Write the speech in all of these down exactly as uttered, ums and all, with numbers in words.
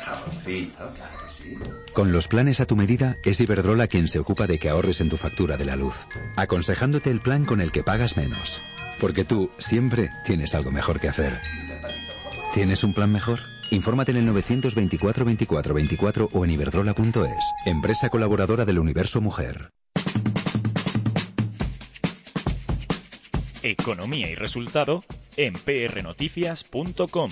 jaboncito, claro que sí. Con los planes a tu medida, es Iberdrola quien se ocupa de que ahorres en tu factura de la luz, aconsejándote el plan con el que pagas menos. Porque tú siempre tienes algo mejor que hacer. ¿Tienes un plan mejor? Infórmate en el novecientos veinticuatro veinticuatro veinticuatro o en iberdrola punto es, empresa colaboradora del Universo Mujer. Economía y resultado en p r noticias punto com.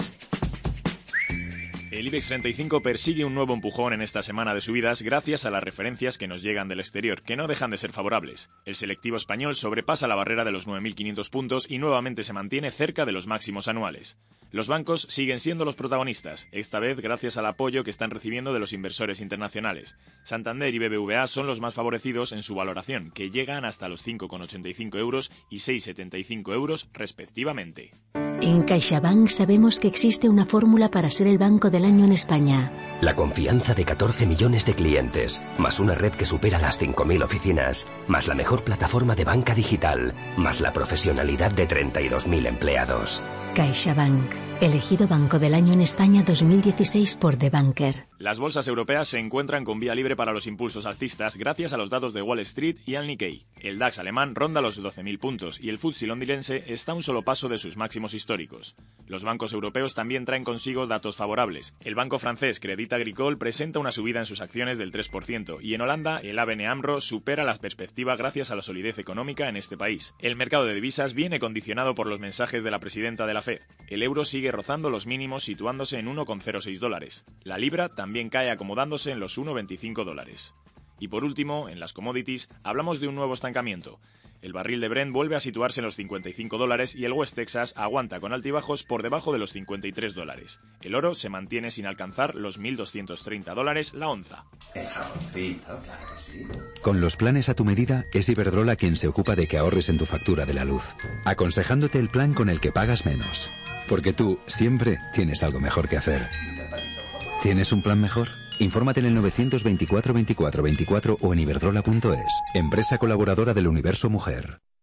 El IBEX treinta y cinco persigue un nuevo empujón en esta semana de subidas gracias a las referencias que nos llegan del exterior, que no dejan de ser favorables. El selectivo español sobrepasa la barrera de los nueve mil quinientos puntos y nuevamente se mantiene cerca de los máximos anuales. Los bancos siguen siendo los protagonistas, esta vez gracias al apoyo que están recibiendo de los inversores internacionales. Santander y B B V A son los más favorecidos en su valoración, que llegan hasta los cinco coma ochenta y cinco euros y seis coma setenta y cinco euros respectivamente. En CaixaBank sabemos que existe una fórmula para ser el banco del año en España. La confianza de catorce millones de clientes, más una red que supera las cinco mil oficinas, más la mejor plataforma de banca digital, más la profesionalidad de treinta y dos mil empleados. CaixaBank, elegido banco del año en España dos mil dieciséis por The Banker. Las bolsas europeas se encuentran con vía libre para los impulsos alcistas gracias a los datos de Wall Street y al Nikkei. El DAX alemán ronda los doce mil puntos y el F T S E londinense está a un solo paso de sus máximos históricos. Los bancos europeos también traen consigo datos favorables. El banco francés Crédit Agricole presenta una subida en sus acciones del tres por ciento y en Holanda el A B N AMRO supera las perspectivas gracias a la solidez económica en este país. El mercado de divisas viene condicionado por los mensajes de la presidenta de la Fed. El euro sigue rozando los mínimos situándose en uno coma cero seis dólares. La libra también cae acomodándose en los uno coma veinticinco dólares. Y por último, en las commodities, hablamos de un nuevo estancamiento. El barril de Brent vuelve a situarse en los cincuenta y cinco dólares y el West Texas aguanta con altibajos por debajo de los cincuenta y tres dólares. El oro se mantiene sin alcanzar los mil doscientos treinta dólares la onza. El jaboncito, claro que sí. Con los planes a tu medida, es Iberdrola quien se ocupa de que ahorres en tu factura de la luz, aconsejándote el plan con el que pagas menos. Porque tú siempre tienes algo mejor que hacer. ¿Tienes un plan mejor? Infórmate en el novecientos veinticuatro veinticuatro veinticuatro o en iberdrola punto es, empresa colaboradora del Universo Mujer.